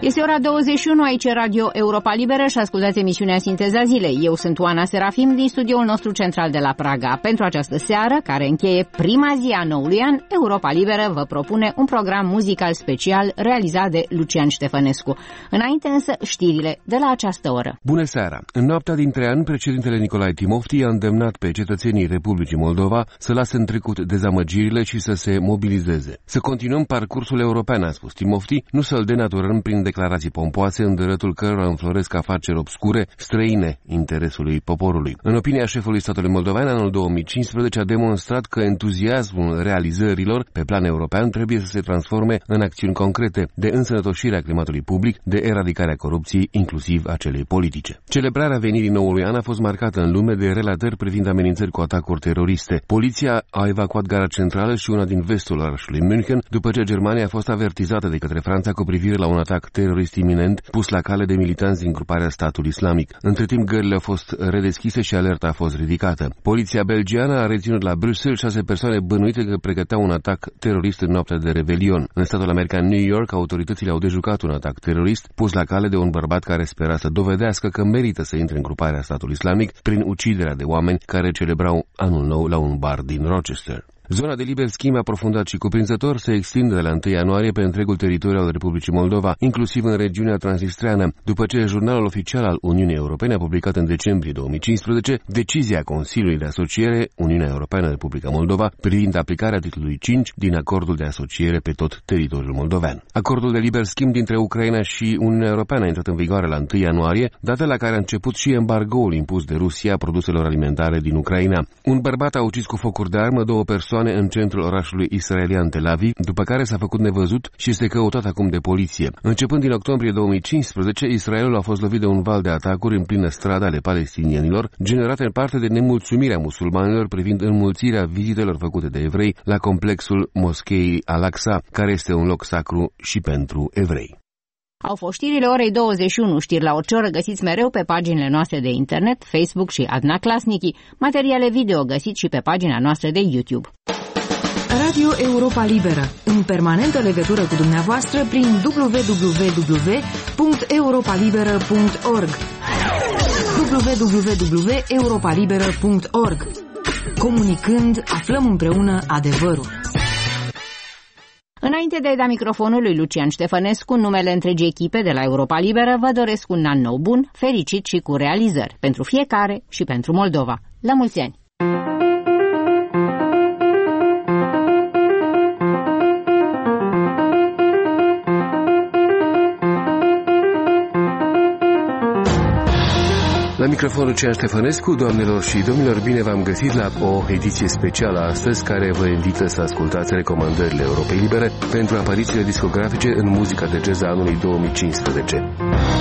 Este ora 21, aici Radio Europa Liberă și ascultați emisiunea Sinteza Zilei. Eu sunt Oana Serafim din studioul nostru central de la Praga. Pentru această seară, care încheie prima zi a noului an, Europa Liberă vă propune un program muzical special realizat de Lucian Ștefănescu. Înainte însă, știrile de la această oră. Bună seara! În noaptea dintre ani, președintele Nicolae Timofti a îndemnat pe cetățenii Republicii Moldova să lase în trecut dezamăgirile și să se mobilizeze. Să continuăm parcursul european, a spus Timofti, nu să-l denaturăm prin declarații pompoase în dărătul cărora înfloresc afaceri obscure, străine interesului poporului. În opinia șefului statului moldovean, anul 2015 a demonstrat că entuziasmul realizărilor pe plan european trebuie să se transforme în acțiuni concrete de însănătoșire a climatului public, de eradicarea corupției, inclusiv a celei politice. Celebrarea venirii noului an a fost marcată în lume de relatări privind amenințări cu atacuri teroriste. Poliția a evacuat gara centrală și una din vestul orașului München, după ce Germania a fost avertizată de către Franța cu privire la un atac terorist iminent pus la cale de militanți din gruparea Statul Islamic. Între timp, gările au fost redeschise și alerta a fost ridicată. Poliția belgiană a reținut la Bruxelles 6 persoane bănuite că pregăteau un atac terorist în noaptea de Revelion. În statul american New York, autoritățile au dejucat un atac terorist pus la cale de un bărbat care spera să dovedească că merită să intre în gruparea Statul Islamic prin uciderea de oameni care celebrau anul nou la un bar din Rochester. Zona de liber schimb aprofundat și cuprinzător se extinde de la 1 ianuarie pe întregul teritoriu al Republicii Moldova, inclusiv în regiunea transnistreană, după ce jurnalul oficial al Uniunii Europene a publicat în decembrie 2015 decizia Consiliului de Asociere Uniunea Europeană-Republica Moldova privind aplicarea titlului 5 din acordul de asociere pe tot teritoriul moldovean. Acordul de liber schimb dintre Ucraina și Uniunea Europeană a intrat în vigoare la 1 ianuarie, data la care a început și embargoul impus de Rusia a produselor alimentare din Ucraina. Un bărbat a ucis cu focuri de armă 2 persoane în centrul orașului israelian Tel Aviv, după care s-a făcut nevăzut și este căutat acum de poliție. Începând din octombrie 2015, Israelul a fost lovit de un val de atacuri în plină stradă ale palestinienilor, generate în parte de nemulțumirea musulmanilor privind înmulțirea vizitelor făcute de evrei la complexul moscheei Al-Aqsa, care este un loc sacru și pentru evrei. Au fost știrile orei 21, știri la orice oră găsiți mereu pe paginile noastre de internet, Facebook și Adna Klasniki, materiale video găsiți și pe pagina noastră de YouTube. Radio Europa Liberă, în permanentă legătură cu dumneavoastră prin www.europalibera.org www.europalibera.org. Comunicând, aflăm împreună adevărul. Înainte de a da microfonul lui Lucian Ștefănescu, numele întregii echipe de la Europa Liberă, vă doresc un an nou bun, fericit și cu realizări, pentru fiecare și pentru Moldova. La mulți ani! La microfonul Lucian Ștefănescu, doamnelor și domnilor, bine v-am găsit la o ediție specială astăzi care vă invită să ascultați recomandările Europei Libere pentru aparițiile discografice în muzica de jazz a anului 2015.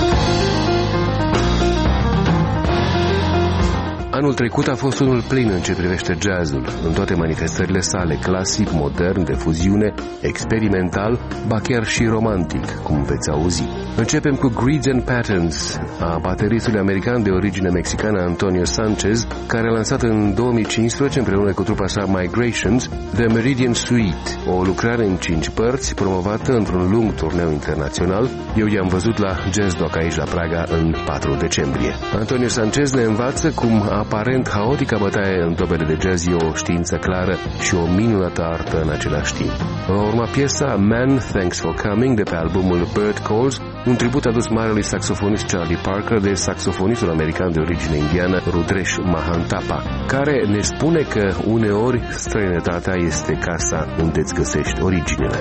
Anul trecut a fost unul plin în ce privește jazzul, în toate manifestările sale, clasic, modern, de fuziune, experimental, ba chiar și romantic, cum veți auzi. Începem cu Grids and Patterns, a bateristului american de origine mexicană Antonio Sanchez, care a lansat în 2015 împreună cu trupa sa Migrations The Meridian Suite, o lucrare în 5 părți promovată într-un lung turneu internațional. Eu i-am văzut la Jazz Doc aici la Praga în 4 decembrie. Antonio Sanchez ne învață cum aparent haotica bătaie în tobele de jazz e o știință clară și o minunată artă în același timp. Va urma piesa Man, Thanks for Coming de pe albumul Bird Calls, un tribut adus marelui saxofonist Charlie Parker de saxofonistul american de origine indiană Rudresh Mahantapa, care ne spune că uneori străinătatea este casa unde îți găsești originele.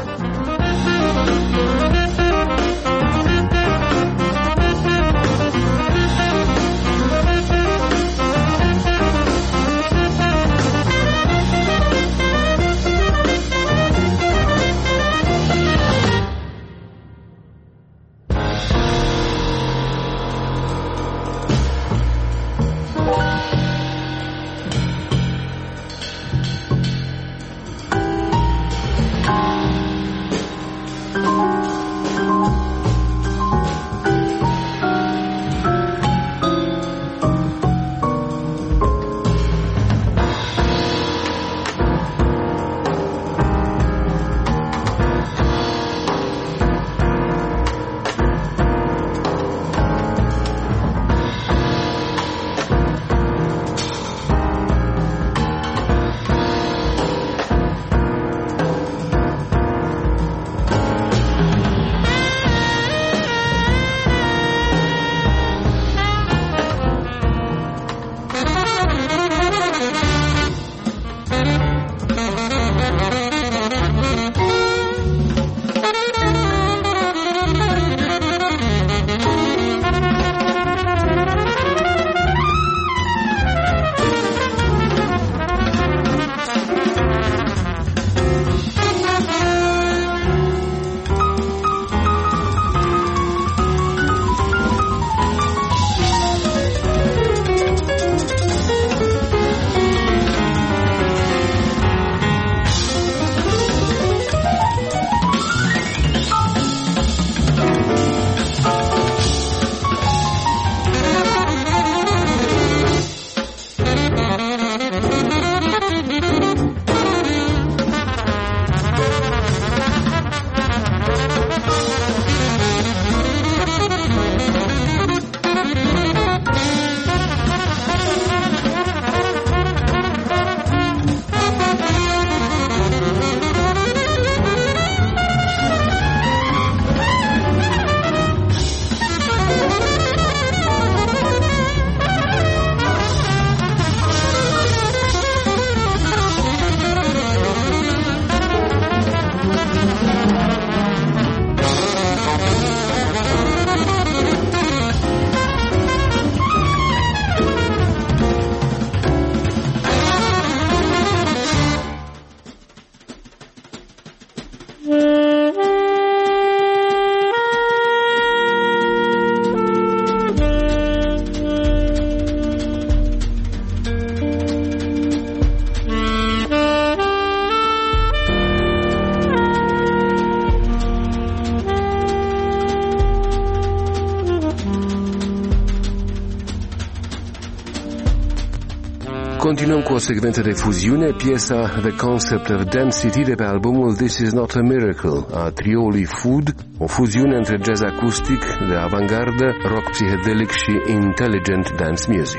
Continuăm cu o secvență de fuziune, piesa The Concept of Density de pe albumul This Is Not a Miracle a trioului Food, o fuziune între jazz acustic, de avantgardă, rock psihedelic și intelligent dance music.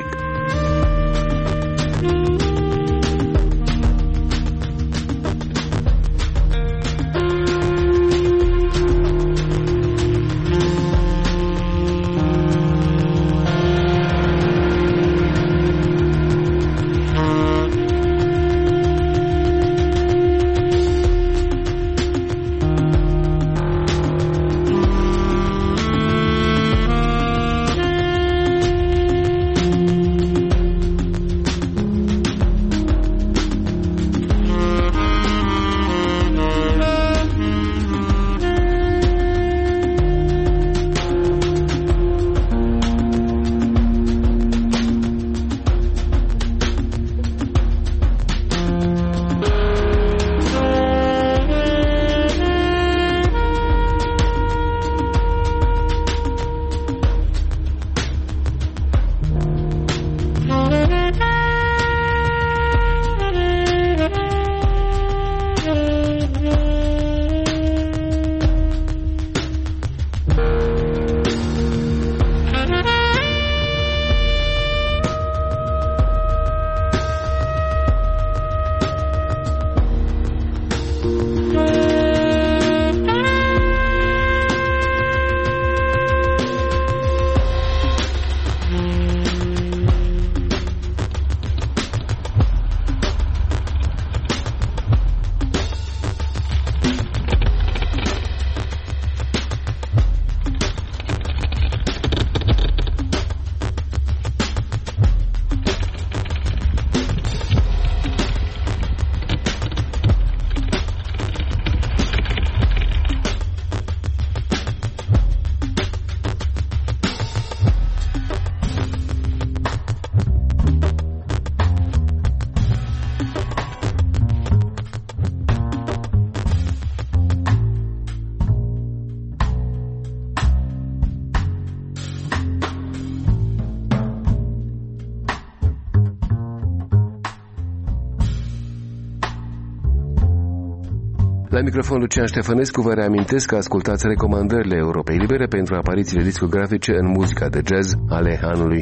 La microfon Lucian Ștefănescu vă reamintesc că ascultați recomandările Europei Libere pentru aparițiile discografice în muzica de jazz ale anului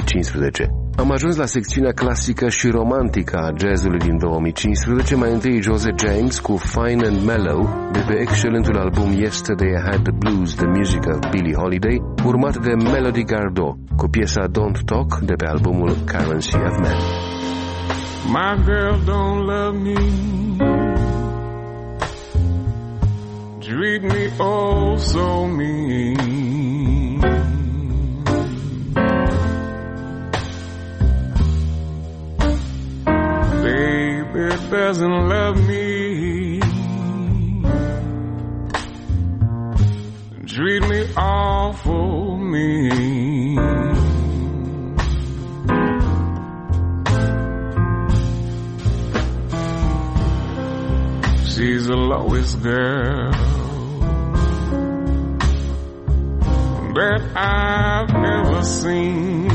2015. Am ajuns la secțiunea clasică și romantică a jazzului din 2015, mai întâi Jose James cu Fine and Mellow de pe excelentul album Yesterday I Had the Blues, The Music of Billie Holiday, urmat de Melody Gardot cu piesa Don't Talk de pe albumul Currency of Man. My girl don't love me, treat me oh so mean. Baby doesn't love me, treat me awful mean. She's the lowest girl that I've ever seen.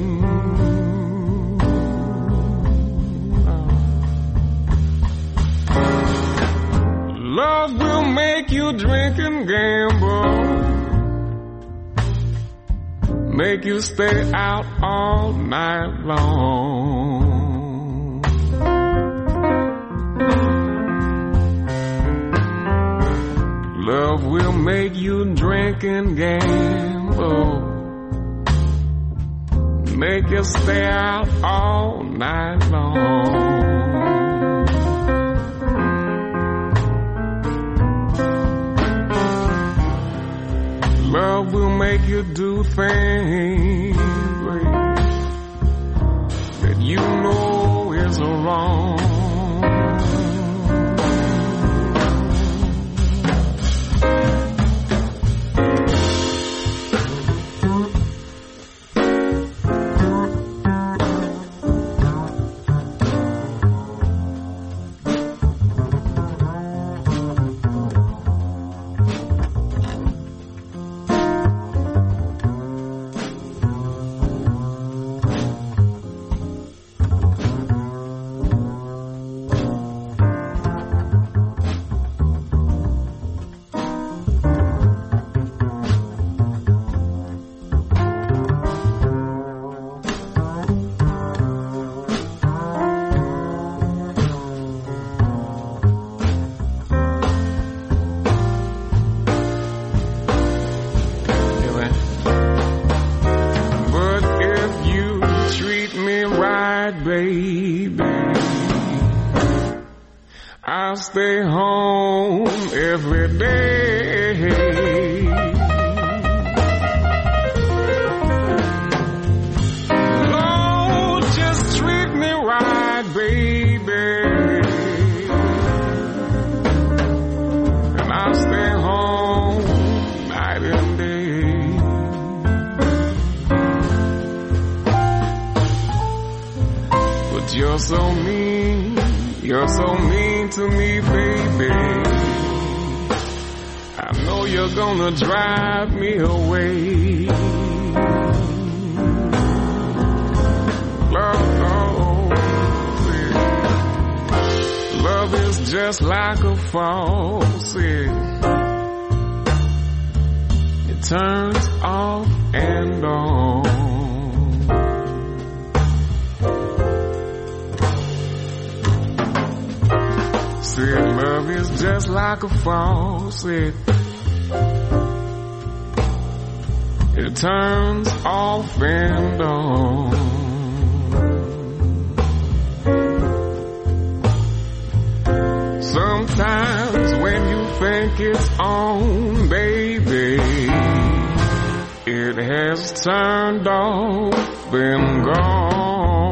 Love will make you drink and gamble, make you stay out all night long. Love will make you drink and gamble, make you stay out all night long. Love will make you do things, babe, that you know is wrong. I stay home every day. Lord, just treat me right, baby. And I stay home night and day. But you're so mean. You're so mean to me, baby. I know you're gonna drive me away. Love is just like a faucet. It turns off and on. Said love is just like a faucet. It turns off and on. Sometimes when you think it's on, baby, it has turned off and gone.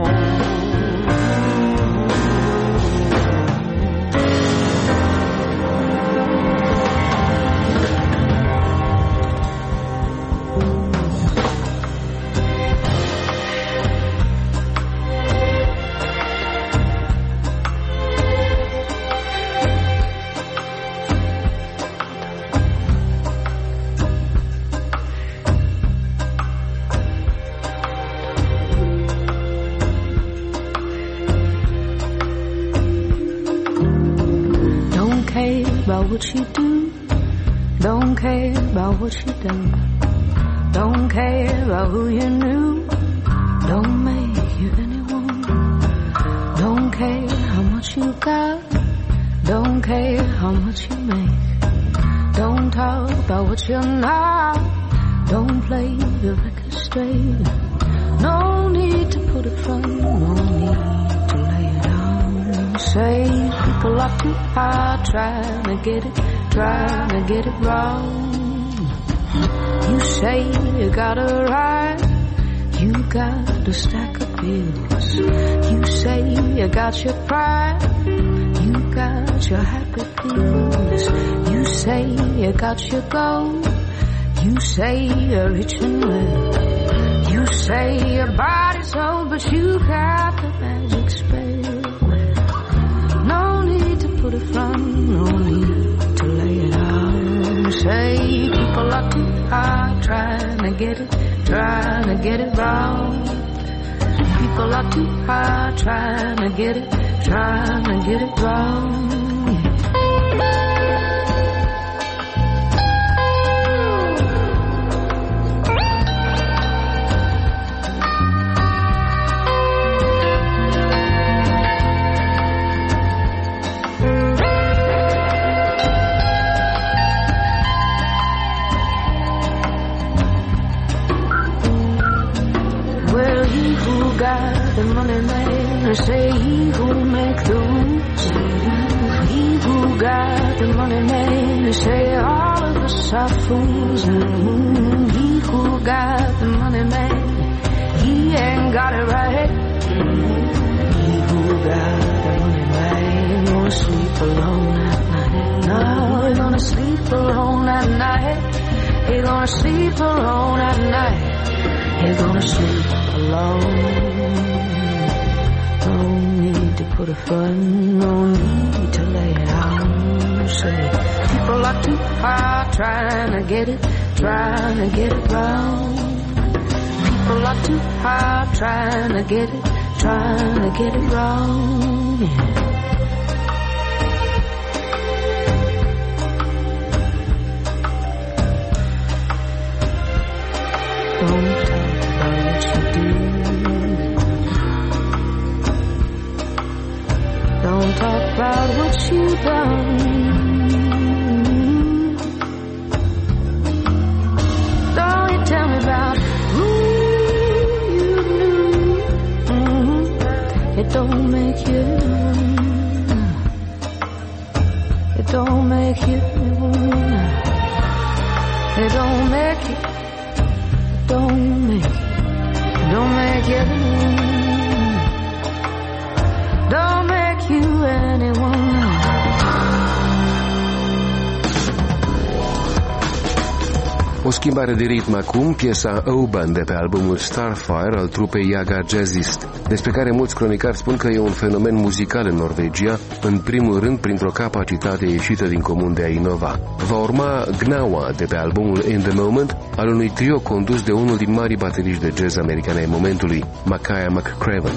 About what you do, don't care about what you done, don't care about who you knew, don't make you anyone, don't care how much you got, don't care how much you make, don't talk about what you're not, don't play the record straight, no need to put it front, no need to lay it down, say people are too hard trying to get it wrong. You say you got a right, you got a stack of bills. You say you got your pride, you got your happy pills. You say you got your gold, you say you're rich and well. You say your body's old, but you got the magic spell. No need to put it front, no need to lay it out. Say people are too hard trying to get it wrong. People are too hard trying to get it wrong. The money man, say he who make the rules. He who got the money man, say all of us are fools. He who got the money man, he ain't got it right. He who got the money man, gonna sleep alone at night. No, he's gonna sleep alone at night. He's gonna sleep alone at night. He's gonna sleep alone. No need to put a front, no need to lay it out. Say people are too hard trying to get it wrong. People are too hard trying to get it wrong. Yeah. Don't talk about what you do. Don't talk about what you done. Don't you tell me about who you knew. It don't make you. don't make you anyone. It don't make you, don't make you, don't make you anyone. Don't make you anyone. O schimbare de ritm acum, piesa Oban de pe albumul Starfire al trupei Jaga Jazzist, despre care mulți cronicari spun că e un fenomen muzical în Norvegia, în primul rând printr-o capacitate ieșită din comun de a inova. Va urma Gnawa de pe albumul In the Moment, al unui trio condus de unul din marii bateriști de jazz americane ai momentului, Makaya McCraven.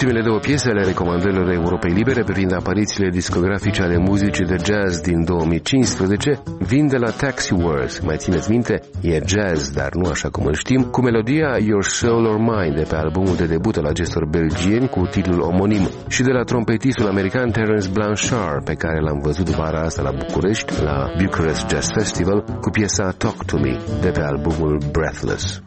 Ultimele două piese ale recomandărilor Europei Libere privind aparițiile discografice ale muzicii de jazz din 2015 vin de la Taxi Wars. Mai țineți minte? E jazz, dar nu așa cum îl știm, cu melodia Your Soul or Mine de pe albumul de debut al acestor belgieni cu titlul omonim și de la trompetistul american Terence Blanchard, pe care l-am văzut vara asta la București, la Bucharest Jazz Festival, cu piesa Talk to Me de pe albumul Breathless.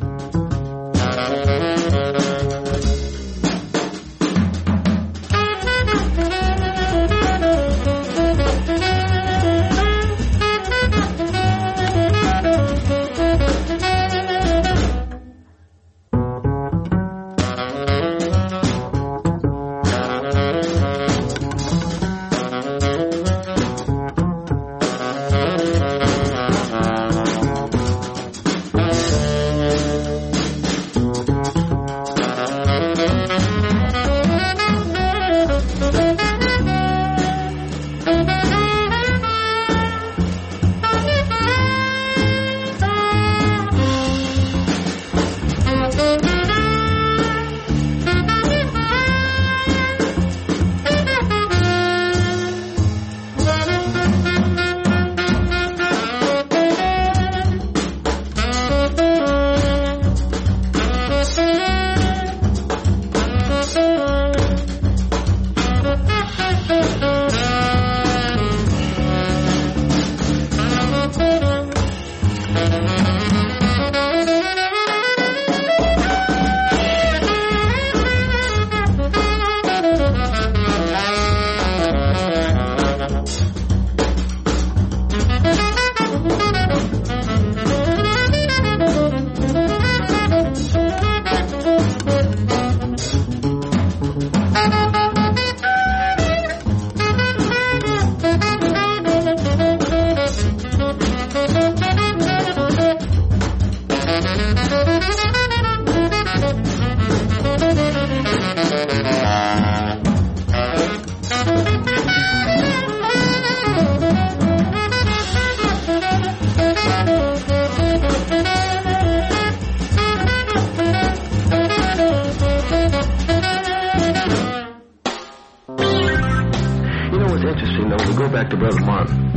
back to Brother Martin.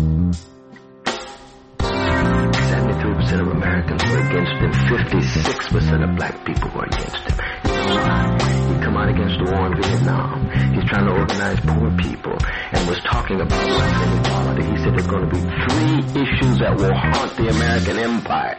73% of Americans were against him. 56% of black people were against him. You know why? He come out against the war in Vietnam. He's trying to organize poor people and was talking about wealth inequality. He said there's going to be 3 issues that will haunt the American empire.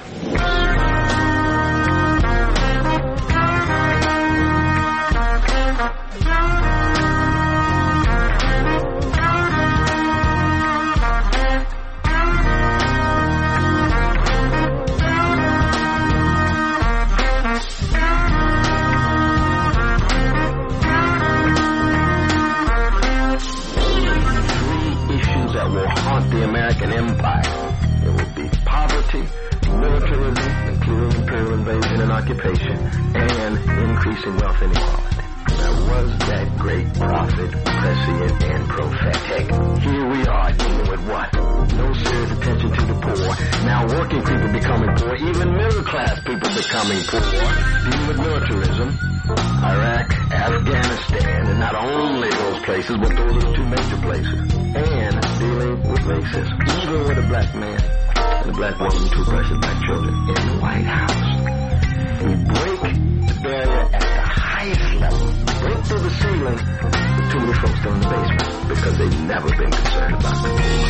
The American empire. It would be poverty, militarism, including imperial invasion and occupation, and increasing wealth inequality. Now, was that great prophet prescient and prophetic? Here we are dealing with what? No serious attention to the poor. Now working people becoming poor, even middle class people becoming poor. Dealing with militarism, Iraq, Afghanistan, and not only those places, but those are the 2 major places. And dealing with racism, even with a black man and a black woman and 2 precious black children in the White House. We break the barrier at the highest level, break through the ceiling, with too many folks still in the basement because they've never been concerned about the poor.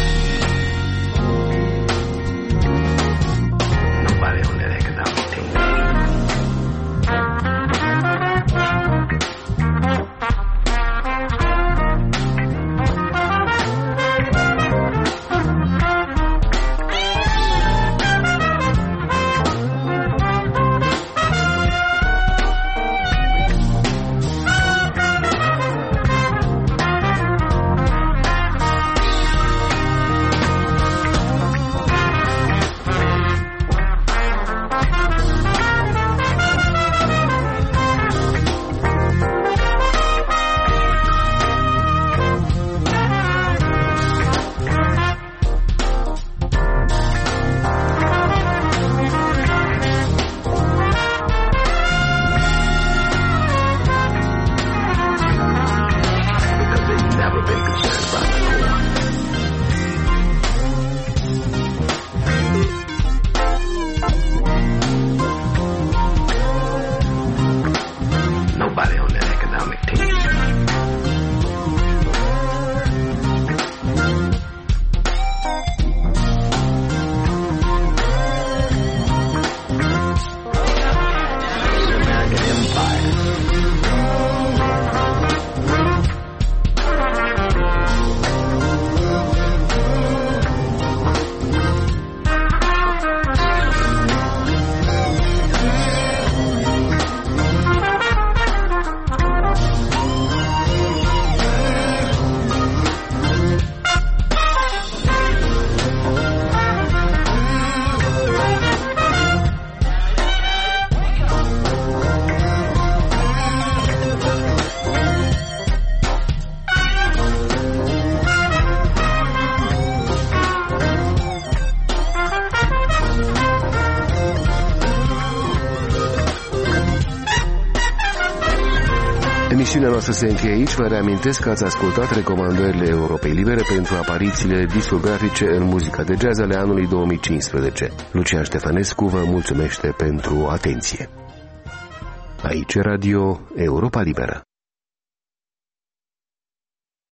Nobody on that economic team. Emisiunea noastră se încheie aici. Vă reamintesc că ați ascultat recomandările Europei Libere pentru aparițiile discografice în muzica de jazz ale anului 2015. Lucian Ștefănescu vă mulțumește pentru atenție. Aici Radio Europa Liberă.